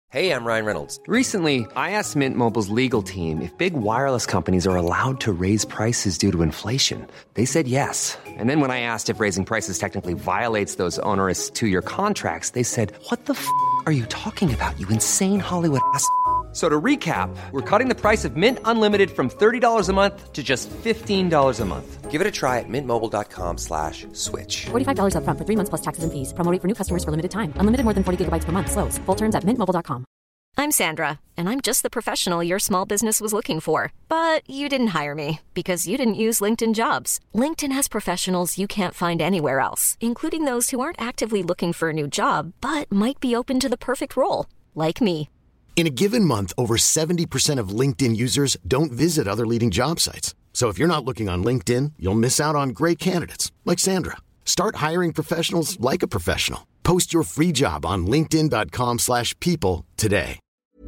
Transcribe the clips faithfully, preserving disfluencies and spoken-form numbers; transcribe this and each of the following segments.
Hey, I'm Ryan Reynolds. Recently, I asked Mint Mobile's legal team if big wireless companies are allowed to raise prices due to inflation. They said yes. And then when I asked if raising prices technically violates those onerous two-year contracts, they said, what the f*** are you talking about, you insane Hollywood ass f- So to recap, we're cutting the price of Mint Unlimited from thirty dollars a month to just fifteen dollars a month. Give it a try at mintmobile.com slash switch. forty-five dollars up front for three months plus taxes and fees. Promo rate for new customers for limited time. Unlimited more than forty gigabytes per month. Slows full terms at mint mobile dot com. I'm Sandra, and I'm just the professional your small business was looking for. But you didn't hire me because you didn't use LinkedIn Jobs. LinkedIn has professionals you can't find anywhere else, including those who aren't actively looking for a new job, but might be open to the perfect role, like me. In a given month, over seventy percent of LinkedIn users don't visit other leading job sites. So if you're not looking on LinkedIn, you'll miss out on great candidates like Sandra. Start hiring professionals like a professional. Post your free job on linkedin.com slash people today.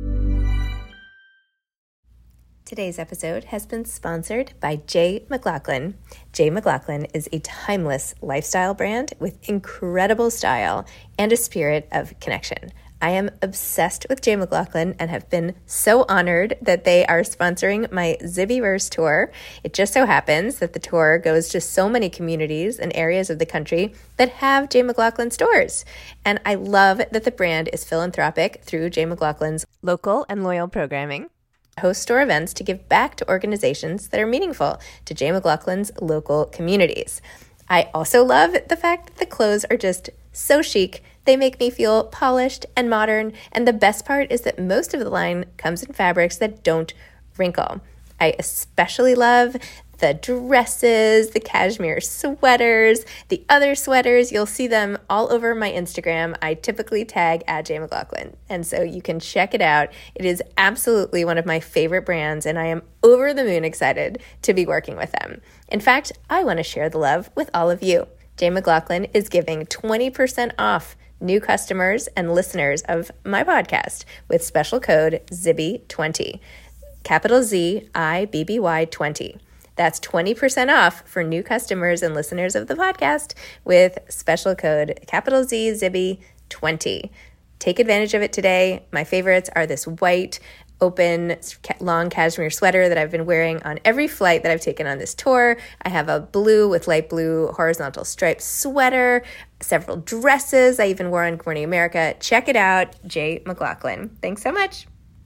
Today's episode has been sponsored by J. McLaughlin. J. McLaughlin is a timeless lifestyle brand with incredible style and a spirit of connection. I am obsessed with J. McLaughlin and have been so honored that they are sponsoring my Zibbyverse tour. It just so happens that the tour goes to so many communities and areas of the country that have J. McLaughlin stores. And I love that the brand is philanthropic through J. McLaughlin's local and loyal programming. Host store events to give back to organizations that are meaningful to J. McLaughlin's local communities. I also love the fact that the clothes are just so chic. They make me feel polished and modern, and the best part is that most of the line comes in fabrics that don't wrinkle. I especially love the dresses, the cashmere sweaters, the other sweaters. You'll see them all over my Instagram. I typically tag at J. McLaughlin, and so you can check it out. It is absolutely one of my favorite brands, and I am over the moon excited to be working with them. In fact, I want to share the love with all of you. J. McLaughlin is giving twenty percent off new customers and listeners of my podcast with special code Zibby twenty, capital Z I B B Y twenty. That's twenty percent off for new customers and listeners of the podcast with special code capital Z Zibby twenty. Take advantage of it today. My favorites are this white open long cashmere sweater that I've been wearing on every flight that I've taken on this tour. I have a blue with light blue horizontal striped sweater, several dresses I even wore on Good Morning America. Check it out, J. McLaughlin. Thanks so much.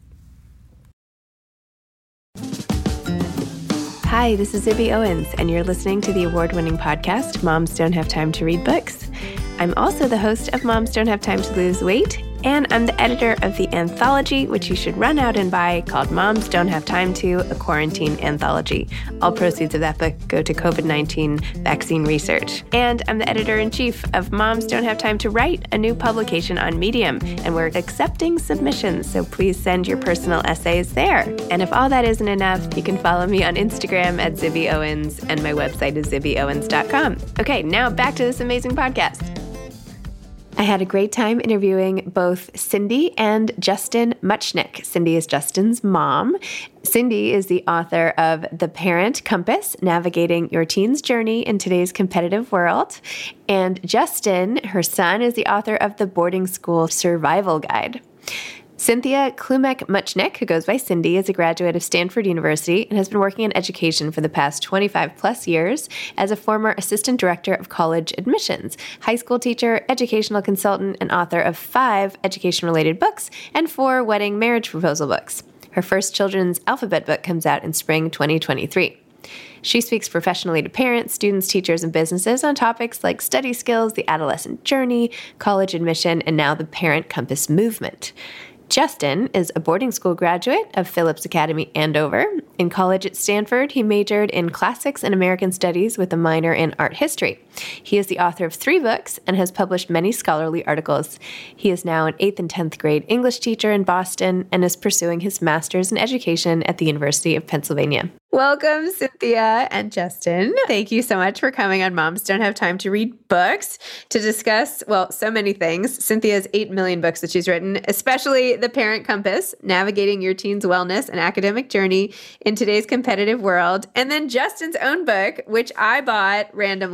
Hi, this is Zibby Owens, and you're listening to the award-winning podcast, Moms Don't Have Time to Read Books. I'm also the host of Moms Don't Have Time to Lose Weight, and I'm the editor of the anthology, which you should run out and buy, called Moms Don't Have Time to, a quarantine anthology. All proceeds of that book go to covid nineteen vaccine research. And I'm the editor-in-chief of Moms Don't Have Time to Write, a new publication on Medium, and we're accepting submissions, so please send your personal essays there. And if all that isn't enough, you can follow me on Instagram at Zibby Owens, and my website is zibby owens dot com. Okay, now back to this amazing podcast. I had a great time interviewing both Cindy and Justin Muchnick. Cindy is Justin's mom. Cindy is the author of The Parent Compass, Navigating Your Teen's Journey in Today's Competitive World. And Justin, her son, is the author of The Boarding School Survival Guide. Cynthia Klumek-Muchnick, who goes by Cindy, is a graduate of Stanford University and has been working in education for the past twenty-five plus years as a former assistant director of college admissions, high school teacher, educational consultant, and author of five education-related books and four wedding marriage proposal books. Her first children's alphabet book comes out in spring twenty twenty-three. She speaks professionally to parents, students, teachers, and businesses on topics like study skills, the adolescent journey, college admission, and now the Parent Compass movement. Justin is a boarding school graduate of Phillips Academy, Andover. In college at Stanford, he majored in classics and American studies with a minor in art history. He is the author of three books and has published many scholarly articles. He is now an eighth and tenth grade English teacher in Boston and is pursuing his master's in education at the University of Pennsylvania. Welcome, Cynthia and Justin. Thank you so much for coming on Moms Don't Have Time to Read Books to discuss, well, so many things. Cynthia's eight million books that she's written, especially The Parent Compass, Navigating Your Teen's Wellness and Academic Journey in Today's Competitive World. And then Justin's own book, which I bought randomly when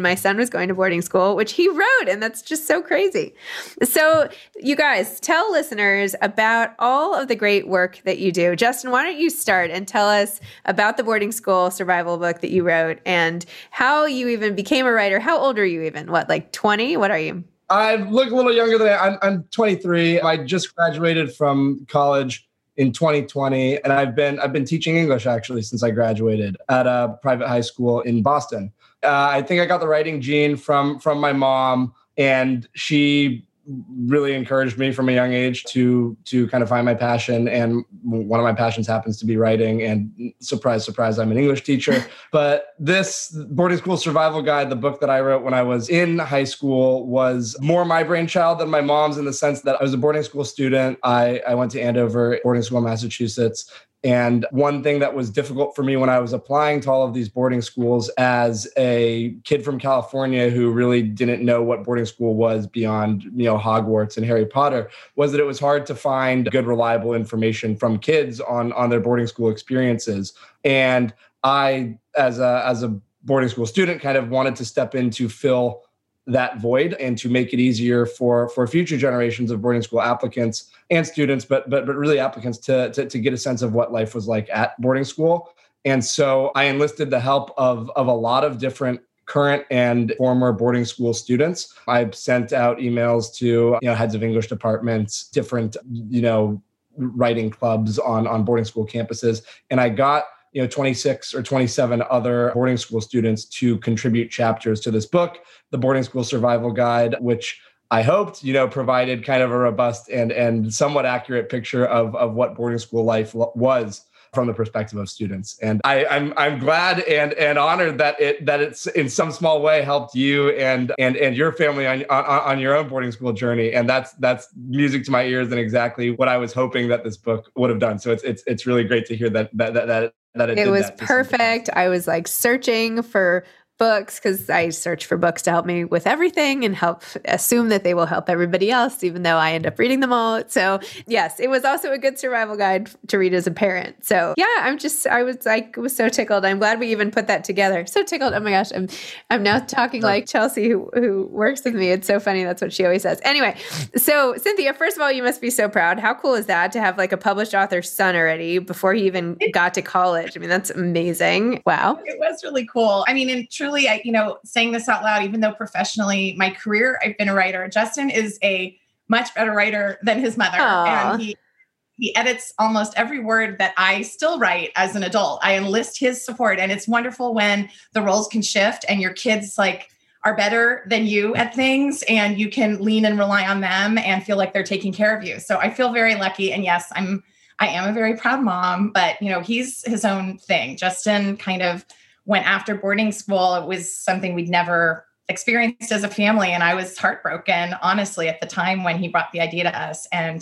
my son was going to boarding school, which he wrote. And that's just so crazy. So you guys, tell listeners about all of the great work that you do. Justin, why don't you start and tell us about the boarding school survival book that you wrote and how you even became a writer. How old are you even? What, like twenty? What are you? I look a little younger than I am. I'm, I'm twenty-three. I just graduated from college in twenty twenty, and I've been I've been teaching English actually since I graduated at a private high school in Boston. Uh, I think I got the writing gene from from my mom, and she really encouraged me from a young age to to kind of find my passion. And one of my passions happens to be writing. And surprise, surprise, I'm an English teacher. But this Boarding School Survival Guide, the book that I wrote when I was in high school, was more my brainchild than my mom's, in the sense that I was a boarding school student. I, I went to Andover boarding school in Massachusetts. And one thing that was difficult for me when I was applying to all of these boarding schools as a kid from California who really didn't know what boarding school was beyond, you know, Hogwarts and Harry Potter, was that it was hard to find good, reliable information from kids on, on their boarding school experiences. And I, as a, as a boarding school student, kind of wanted to step in to fill that void and to make it easier for, for future generations of boarding school applicants and students, but but but really applicants to, to to get a sense of what life was like at boarding school. And so I enlisted the help of of a lot of different current and former boarding school students. I sent out emails to, you know, heads of English departments, different, you know, writing clubs on on boarding school campuses, and I got, you know, twenty-six or twenty-seven other boarding school students to contribute chapters to this book, the Boarding School Survival Guide, which I hoped, you know, provided kind of a robust and and somewhat accurate picture of, of what boarding school life was from the perspective of students. And I, I'm I'm glad and and honored that it that it's in some small way helped you and and and your family on on, on your own boarding school journey. And that's that's music to my ears and exactly what I was hoping that this book would have done. So it's it's it's really great to hear that that that that, that it, it did was that perfect. I was like searching for books because I search for books to help me with everything and help assume that they will help everybody else, even though I end up reading them all. So yes, it was also a good survival guide to read as a parent. So yeah, I'm just, I was like, was so tickled. I'm glad we even put that together. So tickled. Oh my gosh. I'm, I'm now talking like Chelsea who, who works with me. It's so funny. That's what she always says. Anyway, so Cynthia, first of all, you must be so proud. How cool is that to have like a published author's son already before he even got to college? I mean, that's amazing. Wow. It was really cool. I mean, and truly, I, you know, saying this out loud, even though professionally, my career, I've been a writer. Justin is a much better writer than his mother. Aww. And he, he edits almost every word that I still write as an adult. I enlist his support. And it's wonderful when the roles can shift and your kids like are better than you at things and you can lean and rely on them and feel like they're taking care of you. So I feel very lucky. And yes, I'm, I am a very proud mom, but you know, he's his own thing. Justin kind of went after boarding school. It was something we'd never experienced as a family. And I was heartbroken, honestly, at the time when he brought the idea to us. And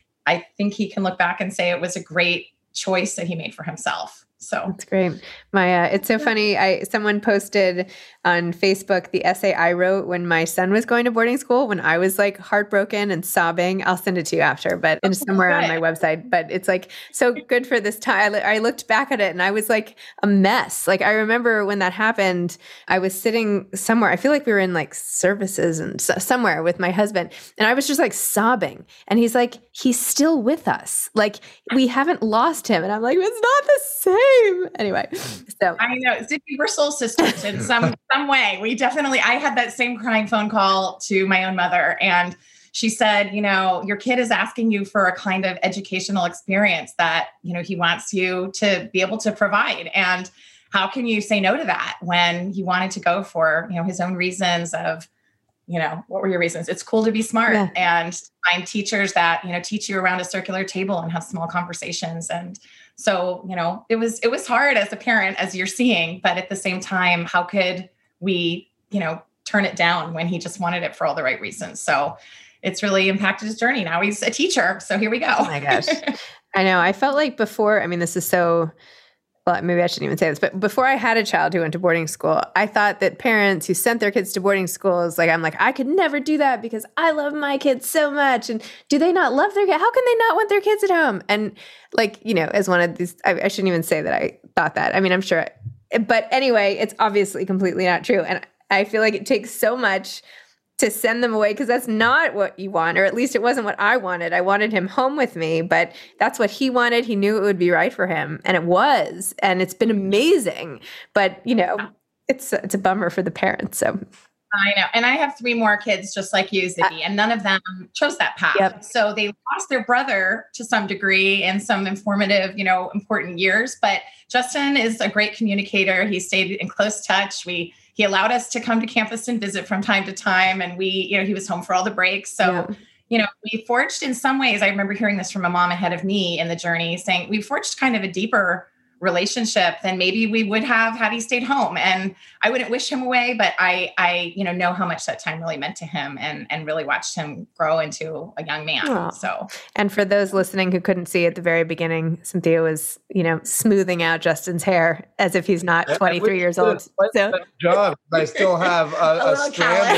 I think he can look back and say it was a great choice that he made for himself. So that's great. My, uh, it's so funny. I, someone posted on Facebook the essay I wrote when my son was going to boarding school, when I was like heartbroken and sobbing. I'll send it to you after, but it's somewhere on my website, but it's like so good for this time. I, I looked back at it and I was like a mess. Like I remember when that happened, I was sitting somewhere. I feel like we were in like services and so, somewhere with my husband. And I was just like sobbing. And he's like, he's still with us. Like we haven't lost him. And I'm like, it's not the same. Anyway, so I know, Zippy, we're soul sisters in some some way. We definitely, I had that same crying phone call to my own mother, and she said, you know, your kid is asking you for a kind of educational experience that, you know, he wants you to be able to provide. And how can you say no to that when he wanted to go for, you know, his own reasons of, you know, what were your reasons? It's cool to be smart yeah. and find teachers that, you know, teach you around a circular table and have small conversations. And so, you know, it was, it was hard as a parent, as you're seeing, but at the same time, how could we, you know, turn it down when he just wanted it for all the right reasons? So it's really impacted his journey. Now he's a teacher. So here we go. Oh my gosh. I know. I felt like before, I mean, this is so, well, maybe I shouldn't even say this, but before I had a child who went to boarding school, I thought that parents who sent their kids to boarding schools, like, I'm like, I could never do that because I love my kids so much. And do they not love their kids? How can they not want their kids at home? And like, you know, as one of these, I, I shouldn't even say that I thought that. I mean, I'm sure, but anyway, it's obviously completely not true. And I feel like it takes so much to send them away because that's not what you want, or at least it wasn't what I wanted. I wanted him home with me, but that's what he wanted. He knew it would be right for him, and it was, and it's been amazing. But, you know, it's it's a bummer for the parents. So I know. And I have three more kids just like you, Zibby, and none of them chose that path. Yep. So they lost their brother to some degree in some informative, you know, important years. But Justin is a great communicator. He stayed in close touch. We He allowed us to come to campus and visit from time to time. And we, you know, he was home for all the breaks. So, yeah. you know, we forged in some ways, I remember hearing this from a mom ahead of me in the journey saying we forged kind of a deeper relationship than maybe we would have had he stayed home. And I wouldn't wish him away, but I, I, you know, know how much that time really meant to him and, and really watched him grow into a young man. Aww. So, and for those listening who couldn't see at the very beginning, Cynthia was, you know, smoothing out Justin's hair as if he's not twenty-three years old. So job, I still have a, a, a strand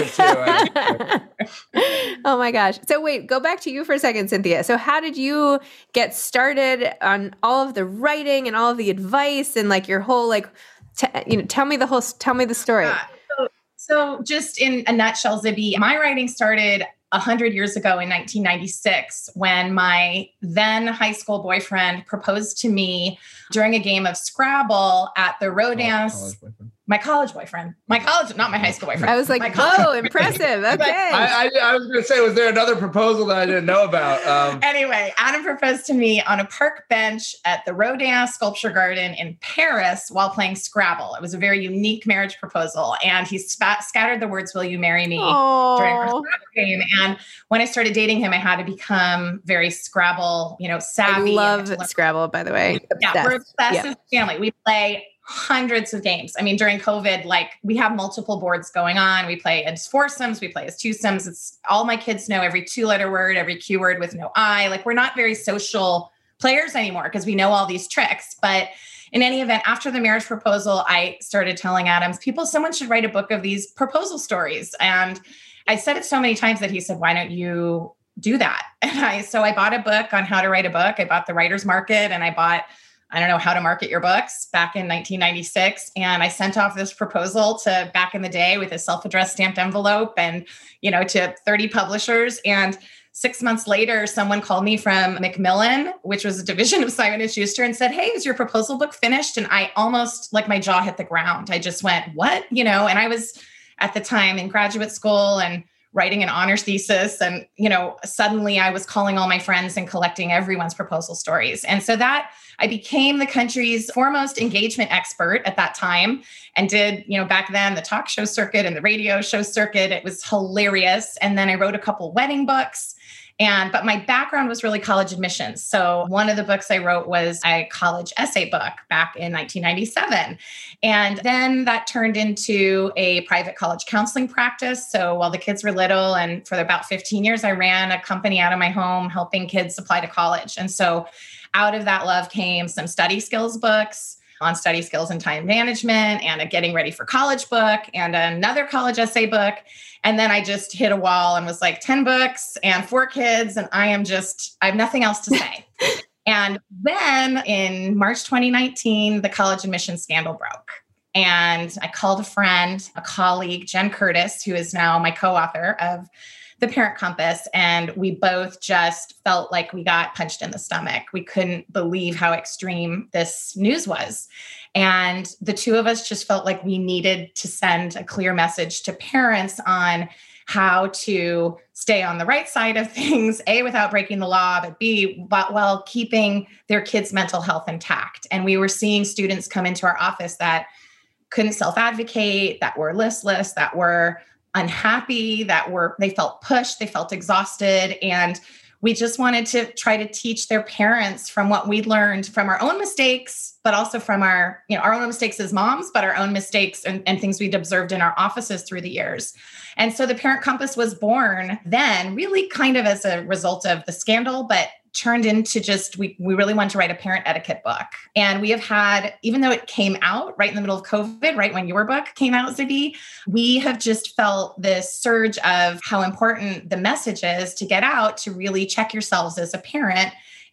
or two. Oh my gosh. So wait, go back to you for a second, Cynthia. So how did you get started on all of the writing and all of the advice and like your whole, like, t- you know, tell me the whole, tell me the story. Yeah. So, so just in a nutshell, Zibby, my writing started a hundred years ago in nineteen ninety-six when my then high school boyfriend proposed to me during a game of Scrabble at the Rodin. Oh, my college boyfriend, my college, not my high school boyfriend. I was like, oh, impressive. Okay. I, I, I was going to say, was there another proposal that I didn't know about? Um, anyway, Adam proposed to me on a park bench at the Rodin Sculpture Garden in Paris while playing Scrabble. It was a very unique marriage proposal. And he spat, scattered the words, "Will you marry me?" Aww. During our Scrabble game. And when I started dating him, I had to become very Scrabble, you know, savvy. I love Scrabble, by the way. Yeah, Obsessed. we're obsessed yeah. as a family. We play hundreds of games. I mean, during COVID, like we have multiple boards going on. We play as foursomes, we play as twosomes. It's all my kids know every two letter word, every Q word with no I. Like we're not very social players anymore because we know all these tricks. But in any event, after the marriage proposal, I started telling Adams, people, someone should write a book of these proposal stories. And I said it so many times that he said, why don't you do that? And I, so I bought a book on how to write a book. I bought The Writer's Market and I bought I don't know, How to Market Your Books back in nineteen ninety-six. And I sent off this proposal to back in the day with a self-addressed stamped envelope and, you know, to thirty publishers. And six months later, someone called me from Macmillan, which was a division of Simon and Schuster, and said, hey, is your proposal book finished? And I almost, like my jaw hit the ground. I just went, what? You know, and I was at the time in graduate school and writing an honors thesis. And, you know, suddenly I was calling all my friends and collecting everyone's proposal stories. And so that I became the country's foremost engagement expert at that time and did, you know, back then the talk show circuit and the radio show circuit. It was hilarious. And then I wrote a couple wedding books. And, but my background was really college admissions. So one of the books I wrote was a college essay book back in nineteen ninety-seven. And then that turned into a private college counseling practice. So while the kids were little and for about fifteen years, I ran a company out of my home, helping kids apply to college. And so out of that love came some study skills books on study skills and time management and a getting ready for college book and another college essay book. And then I just hit a wall and was like ten books and four kids. And I am just, I have nothing else to say. And then in March twenty nineteen, the college admissions scandal broke. And I called a friend, a colleague, Jen Curtis, who is now my co-author of The Parent Compass. And we both just felt like we got punched in the stomach. We couldn't believe how extreme this news was. And the two of us just felt like we needed to send a clear message to parents on how to stay on the right side of things, A, without breaking the law, but B, but while keeping their kids' mental health intact. And we were seeing students come into our office that couldn't self-advocate, that were listless, that were unhappy, that were, they felt pushed, they felt exhausted. And we just wanted to try to teach their parents from what we learned from our own mistakes, but also from our, you know, our own mistakes as moms, but our own mistakes and, and things we'd observed in our offices through the years. And so the Parent Compass was born then really kind of as a result of the scandal, but turned into just, we, we really wanted to write a parent etiquette book. And we have had, even though it came out right in the middle of COVID, right when your book came out, Zibby, we have just felt this surge of how important the message is to get out, to really check yourselves as a parent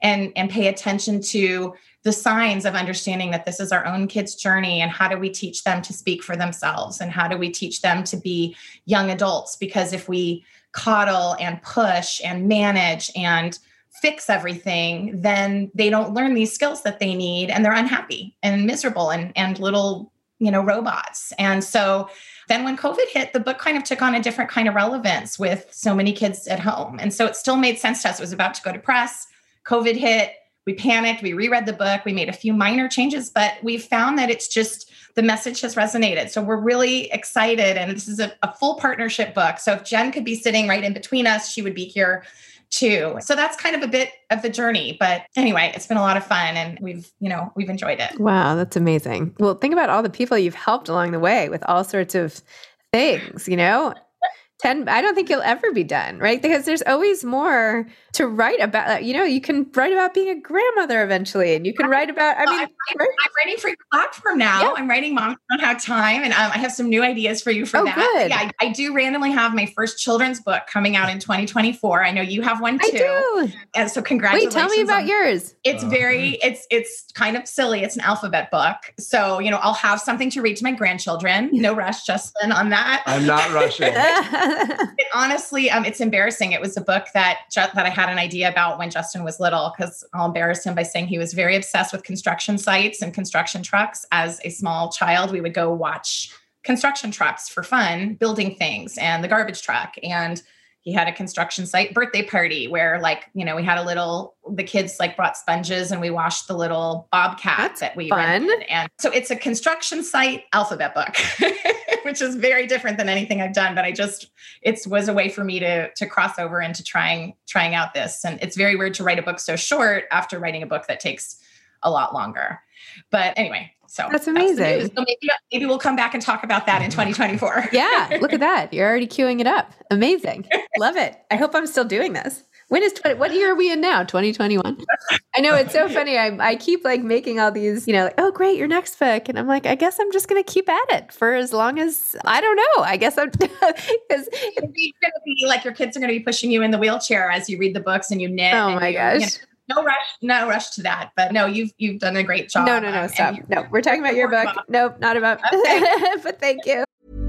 and, and pay attention to the signs of understanding that this is our own kids' journey, and how do we teach them to speak for themselves, and how do we teach them to be young adults? Because if we coddle and push and manage and fix everything, then they don't learn these skills that they need, and they're unhappy and miserable and, and little, you know, robots. And so then when COVID hit, the book kind of took on a different kind of relevance with so many kids at home. And so it still made sense to us. It was about to go to press. COVID hit. We panicked. We reread the book. We made a few minor changes, but we found that it's just, the message has resonated. So we're really excited. And this is a, a full partnership book. So if Jen could be sitting right in between us, she would be here too. So that's kind of a bit of the journey. But anyway, it's been a lot of fun, and we've, you know, we've enjoyed it. Wow, that's amazing. Well, think about all the people you've helped along the way with all sorts of things, you know? ten, I don't think you'll ever be done, right? Because there's always more to write about. You know, you can write about being a grandmother eventually, and you can write about, I mean, I'm, right? I'm writing for your platform now. Yeah. I'm writing Moms Don't Have Time, and um, I have some new ideas for you for oh, that. Good. Yeah, I, I do randomly have my first children's book coming out in twenty twenty-four. I know you have one too. I do. And so congratulations. Wait, tell me about on, yours. It's very, it's, it's kind of silly. It's an alphabet book. So, you know, I'll have something to read to my grandchildren. No rush, Justin, on that. I'm not rushing. It honestly, um, it's embarrassing. It was a book that that I had an idea about when Justin was little, because I'll embarrass him by saying he was very obsessed with construction sites and construction trucks. As a small child, we would go watch construction trucks for fun, building things, and the garbage truck. And he had a construction site birthday party where, like, you know, we had a little, the kids like brought sponges and we washed the little bobcat That's that we fun. rented. And so it's a construction site alphabet book, which is very different than anything I've done. But I just, it was a way for me to, to cross over into trying, trying out this. And it's very weird to write a book so short after writing a book that takes a lot longer. But anyway, so that's amazing. That's so maybe, maybe we'll come back and talk about that in twenty twenty-four. Yeah. Look at that. You're already queuing it up. Amazing. Love it. I hope I'm still doing this. When is twenty, what year are we in now? twenty twenty-one. I know, it's so funny. I I keep like making all these, you know, like, oh, great, your next book. And I'm like, I guess I'm just going to keep at it for as long as, I don't know. I guess I'm, because it's going to be like your kids are going to be pushing you in the wheelchair as you read the books and you knit. Oh and my you, gosh. You know, no rush, no rush to that. But no, you've you've done a great job. No, no, no, um, stop. No, we're talking about your book. About. Nope, not about. Okay. But thank you.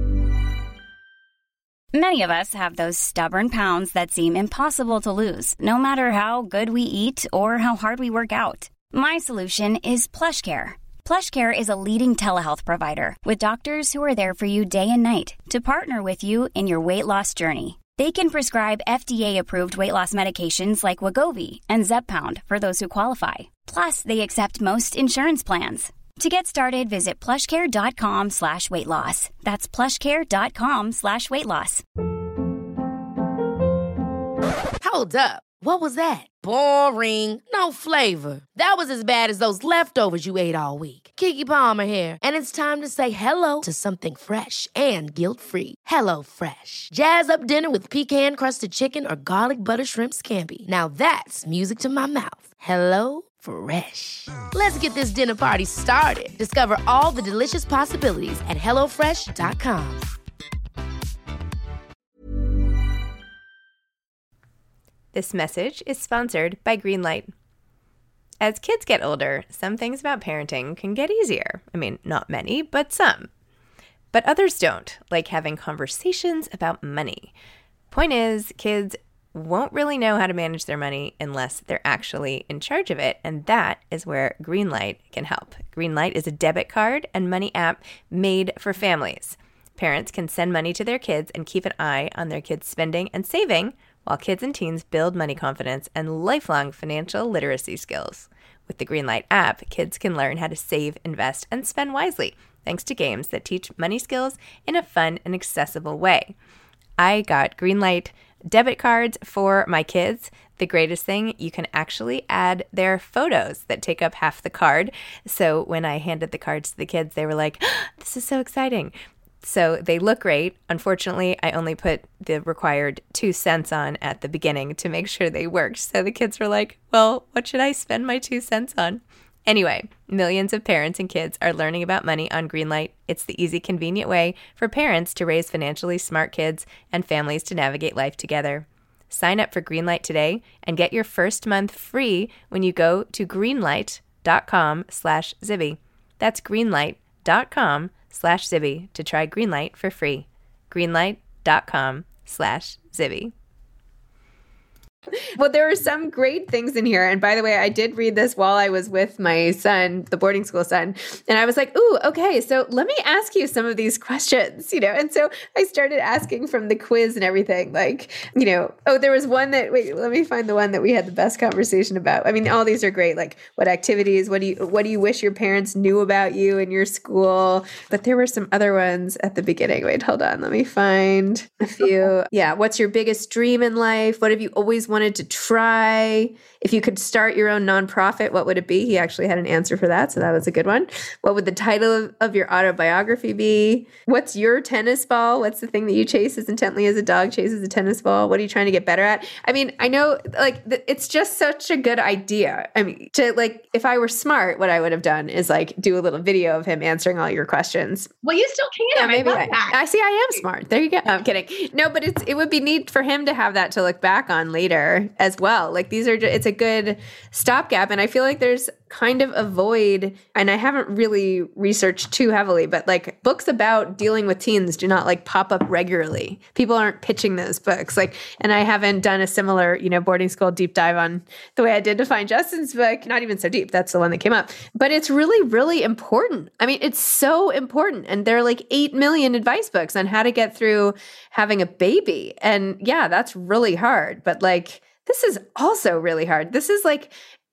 Many of us have those stubborn pounds that seem impossible to lose, no matter how good we eat or how hard we work out. My solution is PlushCare. PlushCare is a leading telehealth provider with doctors who are there for you day and night to partner with you in your weight loss journey. They can prescribe F D A-approved weight loss medications like Wegovy and Zepbound for those who qualify. Plus, they accept most insurance plans. To get started, visit plushcare.com slash weight loss. That's plushcare.com slash weight loss. Hold up. What was that? Boring. No flavor. That was as bad as those leftovers you ate all week. Keke Palmer here, and it's time to say hello to something fresh and guilt-free. Hello Fresh. Jazz up dinner with pecan-crusted chicken or garlic butter shrimp scampi. Now that's music to my mouth. Hello Fresh. Let's get this dinner party started. Discover all the delicious possibilities at hello fresh dot com. This message is sponsored by Greenlight. As kids get older, some things about parenting can get easier. I mean, not many, but some. But others don't, like having conversations about money. Point is, kids won't really know how to manage their money unless they're actually in charge of it, and that is where Greenlight can help. Greenlight is a debit card and money app made for families. Parents can send money to their kids and keep an eye on their kids' spending and saving, while kids and teens build money confidence and lifelong financial literacy skills. With the Greenlight app, kids can learn how to save, invest, and spend wisely, thanks to games that teach money skills in a fun and accessible way. I got Greenlight debit cards for my kids. The greatest thing, you can actually add their photos that take up half the card. So when I handed the cards to the kids, they were like, oh, this is so exciting. So they look great. Unfortunately, I only put the required two cents on at the beginning to make sure they worked. So the kids were like, well, what should I spend my two cents on? Anyway, millions of parents and kids are learning about money on Greenlight. It's the easy, convenient way for parents to raise financially smart kids and families to navigate life together. Sign up for Greenlight today and get your first month free when you go to greenlight.com slash Zibby. That's greenlight.com slash Zibby to try Greenlight for free. Greenlight.com slash Zibby. Well, there were some great things in here. And by the way, I did read this while I was with my son, the boarding school son. And I was like, ooh, okay, so let me ask you some of these questions, you know? And so I started asking from the quiz and everything, like, you know, oh, there was one that, wait, let me find the one that we had the best conversation about. I mean, all these are great. Like, what activities, what do you, what do you wish your parents knew about you in your school? But there were some other ones at the beginning. Wait, hold on. Let me find a few. Yeah. What's your biggest dream in life? What have you always wanted to try? If you could start your own nonprofit, what would it be? He actually had an answer for that, so that was a good one. What would the title of, of your autobiography be? What's your tennis ball? What's the thing that you chase as intently as a dog chases a tennis ball? What are you trying to get better at? I mean, I know, like, th- it's just such a good idea. I mean, to like, if I were smart, what I would have done is like do a little video of him answering all your questions. Well, you still can. Yeah, maybe I love I, that. I see. I am smart. There you go. I'm kidding. No, but it's it would be neat for him to have that to look back on later as well. Like, these are, it's a good stopgap. And I feel like there's kind of a void, and I haven't really researched too heavily, but like books about dealing with teens do not like pop up regularly. People aren't pitching those books. Like, and I haven't done a similar, you know, boarding school deep dive on the way I did to find Justin's book. Not even so deep. That's the one that came up. But it's really, really important. I mean, it's so important. And there are like eight million advice books on how to get through having a baby. And yeah, that's really hard. But like, this is also really hard. This is like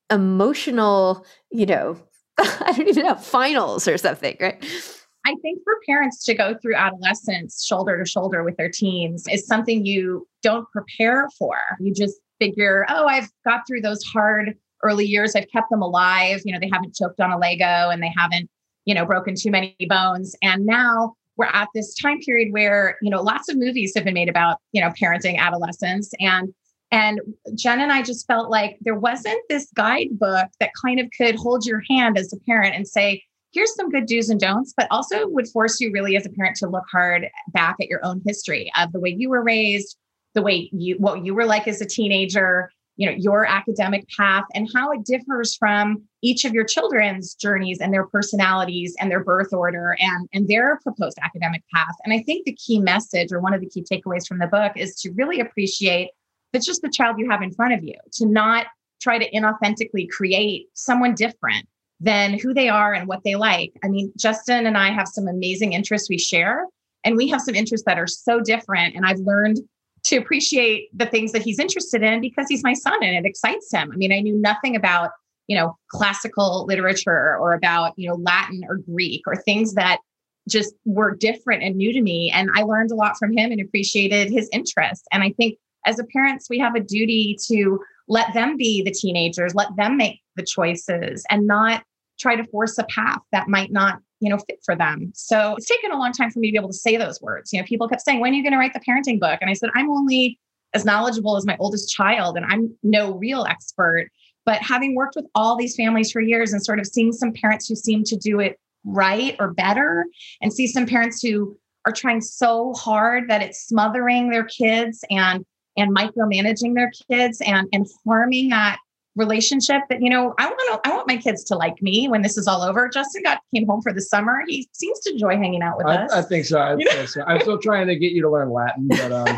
emotional, you know, I don't even know, finals or something, right? I think for parents to go through adolescence shoulder to shoulder with their teens is something you don't prepare for. You just figure, oh, I've got through those hard early years. I've kept them alive. You know, they haven't choked on a Lego and they haven't, you know, broken too many bones. And now we're at this time period where, you know, lots of movies have been made about, you know, parenting adolescents. And And Jen and I just felt like there wasn't this guidebook that kind of could hold your hand as a parent and say, here's some good do's and don'ts, but also would force you really as a parent to look hard back at your own history of the way you were raised, the way you, what you were like as a teenager, you know, your academic path and how it differs from each of your children's journeys and their personalities and their birth order and, and their proposed academic path. And I think the key message or one of the key takeaways from the book is to really appreciate it's just the child you have in front of you, to not try to inauthentically create someone different than who they are and what they like. I mean, Justin and I have some amazing interests we share, and we have some interests that are so different. And I've learned to appreciate the things that he's interested in because he's my son and it excites him. I mean, I knew nothing about, you know, classical literature or about, you know, Latin or Greek or things that just were different and new to me. And I learned a lot from him and appreciated his interests. And I think as a parents, we have a duty to let them be the teenagers, let them make the choices and not try to force a path that might not, you know, fit for them. So it's taken a long time for me to be able to say those words. You know, people kept saying, when are you going to write the parenting book? And I said, I'm only as knowledgeable as my oldest child and I'm no real expert. But having worked with all these families for years and sort of seeing some parents who seem to do it right or better and see some parents who are trying so hard that it's smothering their kids and and micromanaging their kids and, and harming that relationship that, you know, I want to, I want my kids to like me when this is all over. Justin got came home for the summer. He seems to enjoy hanging out with I, us. I think so. I think so. I'm still trying to get you to learn Latin, but um,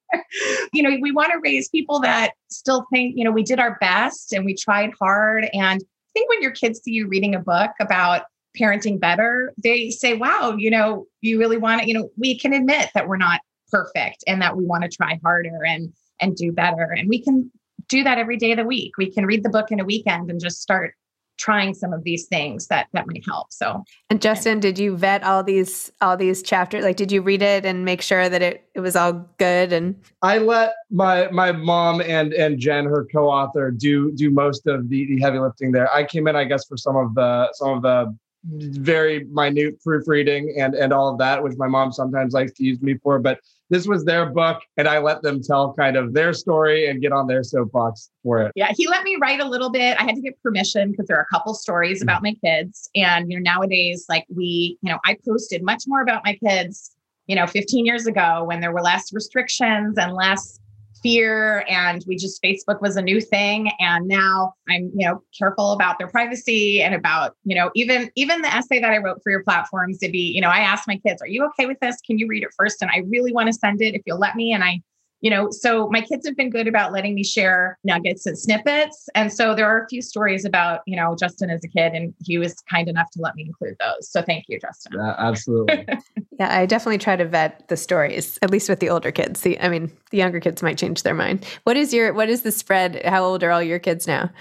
you know, we want to raise people that still think, you know, we did our best and we tried hard. And I think when your kids see you reading a book about parenting better, they say, wow, you know, you really want to, you know, we can admit that we're not perfect and that we want to try harder and and do better. And we can do that every day of the week. We can read the book in a weekend and just start trying some of these things that that might help. So, and Justin, did you vet all these all these chapters? Like, did you read it and make sure that it, it was all good? And I let my my mom and and Jen, her co-author, do do most of the, the heavy lifting there. I came in, I guess, for some of the some of the very minute proofreading and and all of that, which my mom sometimes likes to use me for. But this was their book, and I let them tell kind of their story and get on their soapbox for it. Yeah, he let me write a little bit. I had to get permission because there are a couple stories about my kids. And, you know, nowadays, like we, you know, I posted much more about my kids, you know, fifteen years ago when there were less restrictions and less fear. And we just, Facebook was a new thing. And now I'm, you know, careful about their privacy and about, you know, even, even the essay that I wrote for your platform, Zibby, you know, I asked my kids, are you okay with this? Can you read it first? And I really want to send it if you'll let me. And I, you know, so my kids have been good about letting me share nuggets and snippets. And so there are a few stories about, you know, Justin as a kid, and he was kind enough to let me include those. So thank you, Justin. Yeah, absolutely. Yeah, I definitely try to vet the stories, at least with the older kids. The, I mean, the younger kids might change their mind. What is your, what is the spread? How old are all your kids now?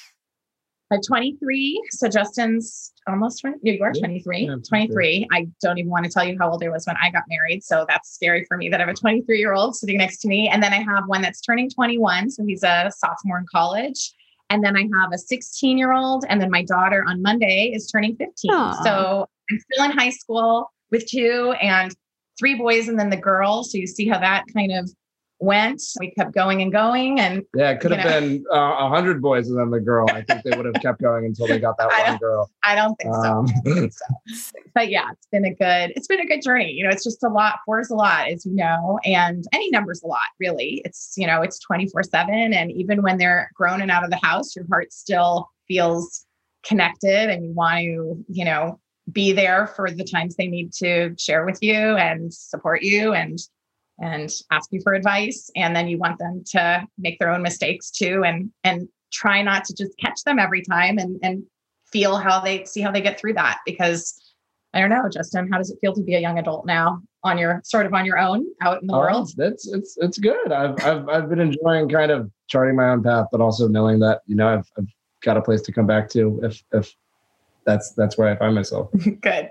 I'm twenty-three. So Justin's almost twenty. You are twenty-three. Yeah, twenty-three. I don't even want to tell you how old I was when I got married. So that's scary for me that I have a twenty-three year old sitting next to me. And then I have one that's turning twenty-one. So he's a sophomore in college. And then I have a sixteen year old. And then my daughter on Monday is turning fifteen. Aww. So I'm still in high school with two and three boys and then the girl. So you see how that kind of went. We kept going and going. And yeah, it could have know. been a uh, hundred boys and then the girl. I think they would have kept going until they got that one girl. I don't think so. Um, I don't think so. But yeah, it's been a good, it's been a good journey. You know, it's just a lot. Four is a lot, as you know, and any number's a lot, really. It's, you know, it's twenty-four seven. And even when they're grown and out of the house, your heart still feels connected and you want to, you know, be there for the times they need to share with you and support you and and ask you for advice. And then you want them to make their own mistakes too. And, and try not to just catch them every time and, and feel how they see how they get through that. Because I don't know, Justin, how does it feel to be a young adult now on your sort of on your own out in the oh, world? That's, it's, it's good. I've, I've, I've been enjoying kind of charting my own path, but also knowing that, you know, I've, I've got a place to come back to if, if that's, that's where I find myself. Good.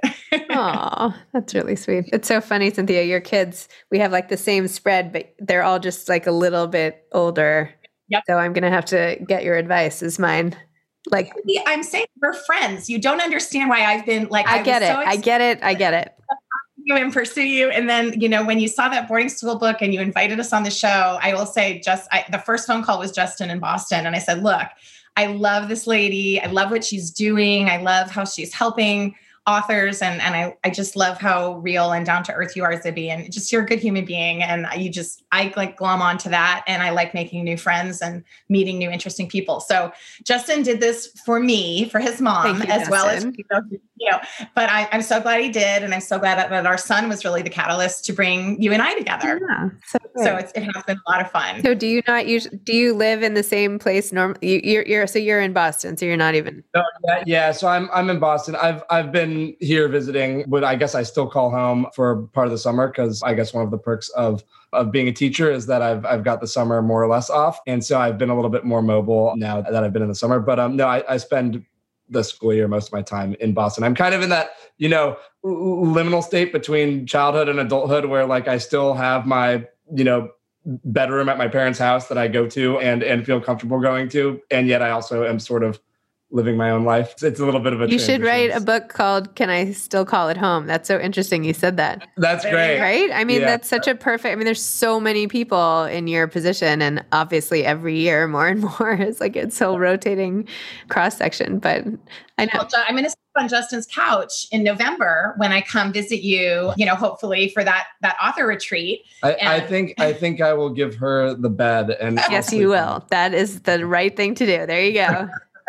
Oh, that's really sweet. It's so funny, Cynthia, your kids, we have like the same spread, but they're all just like a little bit older. Yep. So I'm going to have to get your advice is mine. Like I'm saying we're friends. You don't understand why I've been like, I, I get it. So I get it. I get it. You and pursue you. And then, you know, when you saw that boarding school book and you invited us on the show, I will say just, I, the first phone call was Justin in Boston. And I said, look, I love this lady. I love what she's doing. I love how she's helping authors. And, and I, I just love how real and down to earth you are, Zibby, and just, you're a good human being. And you just, I like glom onto that. And I like making new friends and meeting new interesting people. So Justin did this for me, for his mom, you, as Justin. well as, you know, you know, but I, I'm so glad he did. And I'm so glad that, that our son was really the catalyst to bring you and I together. Yeah, so so it's, it has been a lot of fun. So do you not use, do you live in the same place? Norm, you, you're, you're, so you're in Boston, so you're not even. No, yeah, yeah. So I'm, I'm in Boston. I've, I've been here visiting, but I guess I still call home for part of the summer. Cause I guess one of the perks of, of being a teacher is that I've, I've got the summer more or less off. And so I've been a little bit more mobile now that I've been in the summer, but um, no, I, I spend the school year most of my time in Boston. I'm kind of in that, you know, liminal state between childhood and adulthood where like I still have my, you know, bedroom at my parents' house that I go to and, and feel comfortable going to. And yet I also am sort of living my own life. It's, it's a little bit of a You transition. should write a book called Can I Still Call It Home? That's so interesting. You said that. That's great. Right? I mean, Yeah. that's such a perfect, I mean, there's so many people in your position and obviously every year more and more. It's like it's whole rotating cross section, but I know. Well, I'm going to sleep on Justin's couch in November when I come visit you, you know, hopefully for that, that author retreat. I, And- I think I think I will give her the bed. And Yes, you will. That is the right thing to do. There you go.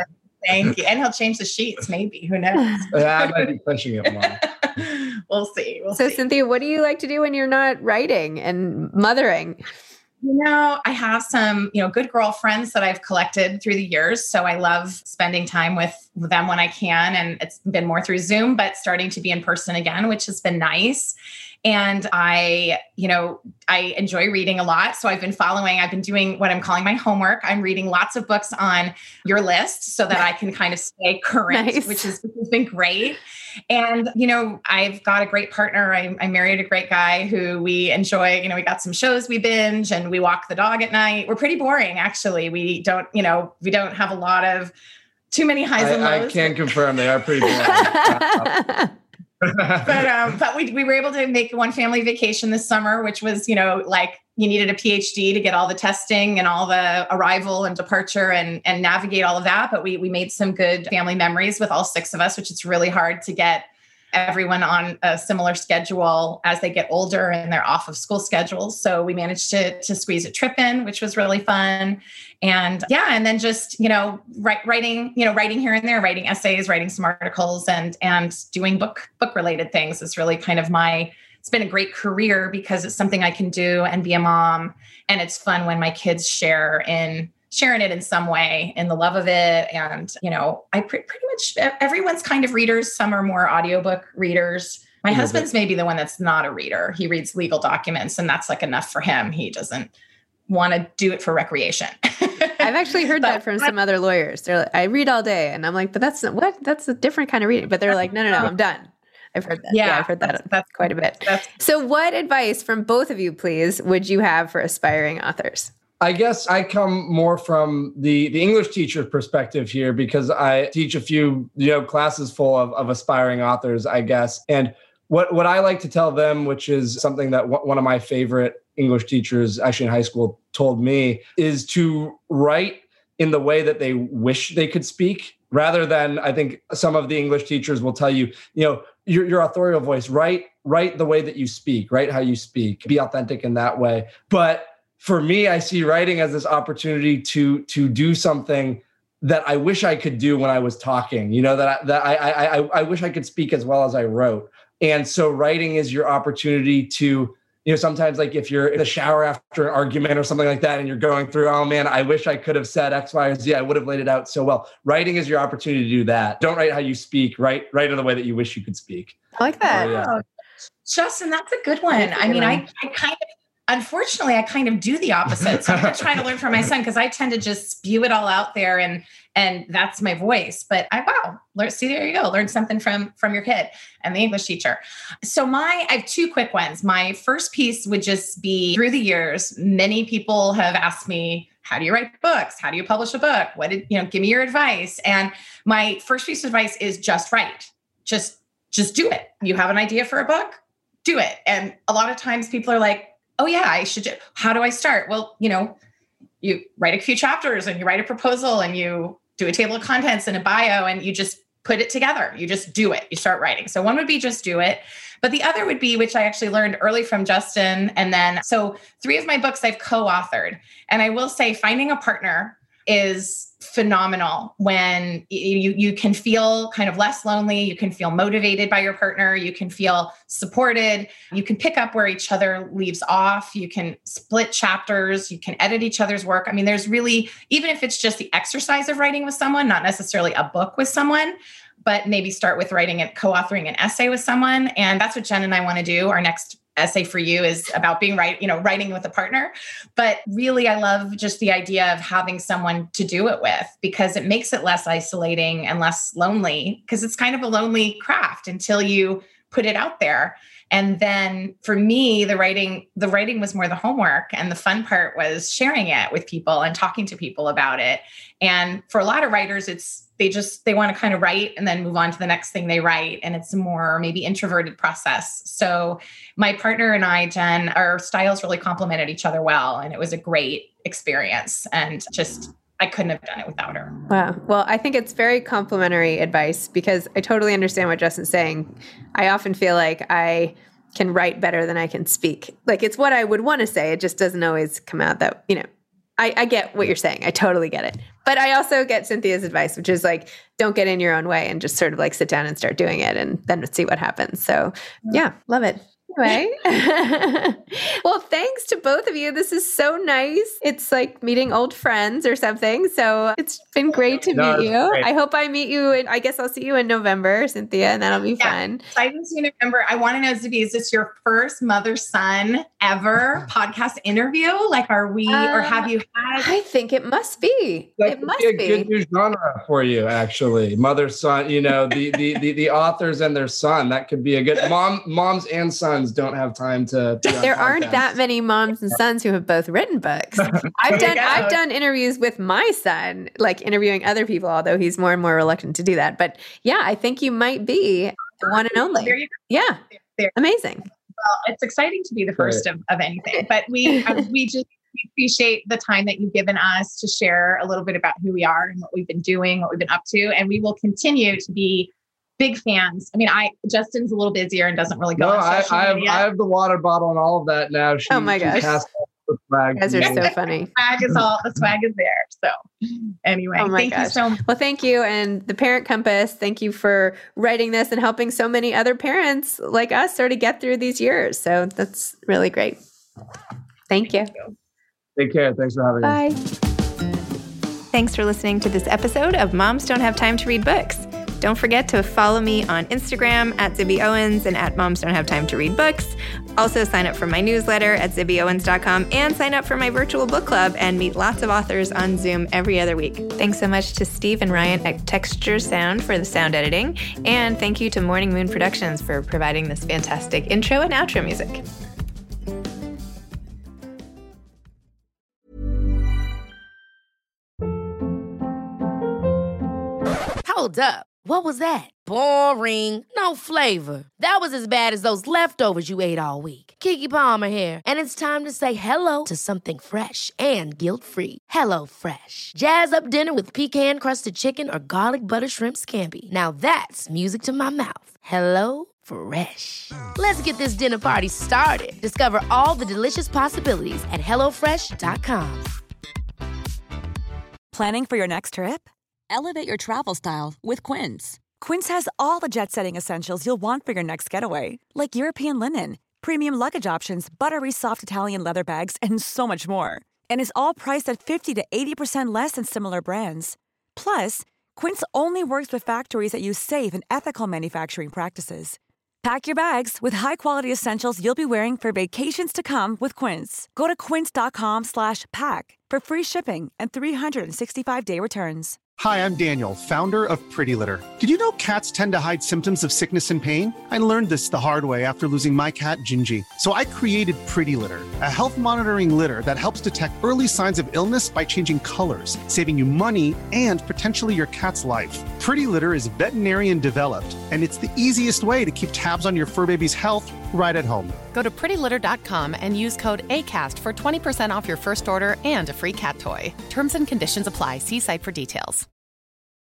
Thank you. And he'll change the sheets, maybe. Who knows? Yeah, I might be pushing it more. We'll see. We'll So see. Cynthia, what do you like to do when you're not writing and mothering? You know, I have some, you know, good girlfriends that I've collected through the years. So I love spending time with them when I can. And it's been more through Zoom, but starting to be in person again, which has been nice. And I, you know, I enjoy reading a lot. So I've been following, I've been doing what I'm calling my homework. I'm reading lots of books on your list so that I can kind of stay current, Nice. which, is, which has been great. And, you know, I've got a great partner. I, I married a great guy who we enjoy, you know, we got some shows we binge and we walk the dog at night. We're pretty boring, actually. We don't, you know, we don't have a lot of too many highs and I, lows. I can confirm they are pretty boring. but um, but we we were able to make one family vacation this summer, which was, you know, like you needed a P H D to get all the testing and all the arrival and departure and and navigate all of that. But we we made some good family memories with all six of us, which it's really hard to get everyone on a similar schedule as they get older and they're off of school schedules. So we managed to, to squeeze a trip in, which was really fun. And yeah, and then just, you know, write, writing, you know, writing here and there, writing essays, writing some articles, and, and doing book, book related things is really kind of my, it's been a great career because it's something I can do and be a mom. And it's fun when my kids share in sharing it in some way, in the love of it. And, you know, I pre- pretty much, everyone's kind of readers. Some are more audiobook readers. My mm-hmm. husband's maybe the one that's not a reader. He reads legal documents and that's like enough for him. He doesn't want to do it for recreation. I've actually heard that from some other lawyers. They're like, I read all day. And I'm like, but that's not, what? That's a different kind of reading. But they're like, no, no, no, I'm done. I've heard that. Yeah, yeah I've heard that that's, that's quite a bit. So what advice from both of you, please, would you have for aspiring authors? I guess I come more from the, the English teacher perspective here because I teach a few, you know, classes full of, of aspiring authors, I guess. And what, what I like to tell them, which is something that w- one of my favorite English teachers actually in high school told me, is to write in the way that they wish they could speak, rather than, I think some of the English teachers will tell you, you know, your, your authorial voice, write, write the way that you speak, write how you speak, be authentic in that way. But for me, I see writing as this opportunity to, to do something that I wish I could do when I was talking, you know, that, I, that I, I, I wish I could speak as well as I wrote. And so writing is your opportunity to, you know, sometimes like if you're in the shower after an argument or something like that, and you're going through, oh man, I wish I could have said X, Y, or Z. I would have laid it out so well. Writing is your opportunity to do that. Don't write how you speak, write, write in the way that you wish you could speak. I like that. So, yeah. Justin, that's a good one. I mean, I, I kind of, Unfortunately, I kind of do the opposite. So I'm going to try to learn from my son because I tend to just spew it all out there, and and that's my voice. But I wow, learn, see, there you go, learn something from from your kid and the English teacher. So my, I have two quick ones. My first piece would just be, through the years, many people have asked me, how do you write books? How do you publish a book? What did you know? Give me your advice. And my first piece of advice is just write. Just just do it. You have an idea for a book, do it. And a lot of times people are like, oh yeah, I should. How do I start? Well, you know, you write a few chapters and you write a proposal and you do a table of contents and a bio and you just put it together. You just do it. You start writing. So one would be just do it. But the other would be, which I actually learned early from Justin. And then, so three of my books I've co-authored. And I will say finding a partner is phenomenal when you, you can feel kind of less lonely. You can feel motivated by your partner. You can feel supported. You can pick up where each other leaves off. You can split chapters. You can edit each other's work. I mean, there's really, even if it's just the exercise of writing with someone, not necessarily a book with someone, but maybe start with writing and co-authoring an essay with someone. And that's what Jen and I want to do. Our next essay for you is about being right, you know, writing with a partner. But really, I love just the idea of having someone to do it with, because it makes it less isolating and less lonely, because it's kind of a lonely craft until you put it out there. And then for me, the writing, the writing was more the homework, and the fun part was sharing it with people and talking to people about it. And for a lot of writers, it's, they just, they want to kind of write and then move on to the next thing they write. And it's a more maybe introverted process. So my partner and I, Jen, our styles really complemented each other well. And it was a great experience, and just, I couldn't have done it without her. Wow. Well, I think it's very complimentary advice, because I totally understand what Justin's saying. I often feel like I can write better than I can speak. Like, it's what I would want to say. It just doesn't always come out that, you know, I, I get what you're saying. I totally get it. But I also get Cynthia's advice, which is like, don't get in your own way and just sort of like sit down and start doing it and then see what happens. So yeah, love it. Anyway. Well, thanks to both of you. This is so nice. It's like meeting old friends or something. So it's been great to no, meet you. Great. I hope I meet you. And I guess I'll see you in November, Cynthia, and that'll be yeah, fun. Excited to see you in November. I want to know, Zibby, is this your first mother-son ever podcast interview? Like, are we, uh, or have you had? I think it must be. That it could must be a be. good new genre for you, actually. Mother-son, you know, the, the, the, the authors and their son. That could be a good, mom, moms and sons don't have time to. There aren't that many moms and sons who have both written books. I've done I've done interviews with my son, like interviewing other people, although he's more and more reluctant to do that. But yeah, I think you might be the one and only. There you go. Yeah, there. Amazing. Well, it's exciting to be the first right. of, of anything, but we uh, we just appreciate the time that you've given us to share a little bit about who we are and what we've been doing, what we've been up to, and we will continue to be big fans. I mean, I Justin's a little busier and doesn't really go No, on I, social I have media. I have the water bottle and all of that now. She, Oh my she gosh. passed off the swag You guys to are me. so funny. swag is all the swag is there. So anyway, Oh my thank gosh. you so much. Well, thank you. And the Parent Compass, thank you for writing this and helping so many other parents like us sort of get through these years. So that's really great. Thank you. Take care. Thanks for having me. Bye. Thanks for listening to this episode of Moms Don't Have Time to Read Books. Don't forget to follow me on Instagram at Zibby Owens and at Moms Don't Have Time to Read Books. Also sign up for my newsletter at zibby owens dot com and sign up for my virtual book club and meet lots of authors on Zoom every other week. Thanks so much to Steve and Ryan at Texture Sound for the sound editing. And thank you to Morning Moon Productions for providing this fantastic intro and outro music. Hold up. What was that? Boring. No flavor. That was as bad as those leftovers you ate all week. Keke Palmer here, and it's time to say hello to something fresh and guilt-free. Hello Fresh. Jazz up dinner with pecan-crusted chicken or garlic butter shrimp scampi. Now that's music to my mouth. Hello Fresh. Let's get this dinner party started. Discover all the delicious possibilities at hello fresh dot com. Planning for your next trip? Elevate your travel style with Quince. Quince has all the jet-setting essentials you'll want for your next getaway, like European linen, premium luggage options, buttery soft Italian leather bags, and so much more. And is all priced at fifty to eighty percent less than similar brands. Plus, Quince only works with factories that use safe and ethical manufacturing practices. Pack your bags with high-quality essentials you'll be wearing for vacations to come with Quince. Go to quince.com slash pack for free shipping and three sixty-five day returns. Hi, I'm Daniel, founder of Pretty Litter. Did you know cats tend to hide symptoms of sickness and pain? I learned this the hard way after losing my cat, Gingy. So I created Pretty Litter, a health monitoring litter that helps detect early signs of illness by changing colors, saving you money and potentially your cat's life. Pretty Litter is veterinarian developed, and it's the easiest way to keep tabs on your fur baby's health right at home. Go to pretty litter dot com and use code ACAST for twenty percent off your first order and a free cat toy. Terms and conditions apply. See site for details.